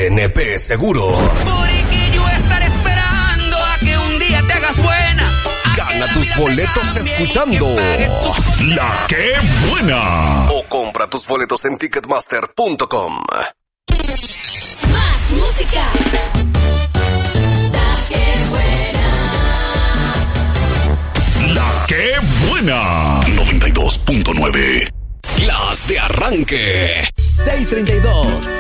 CNP Seguro. Porque yo estaré esperando a que un día te hagas buena. Gana tus boletos escuchando La Que Buena. o compra tus boletos en Ticketmaster.com. Más música. La Que Buena. La Que Buena. 92.9. Las de arranque. 6:32.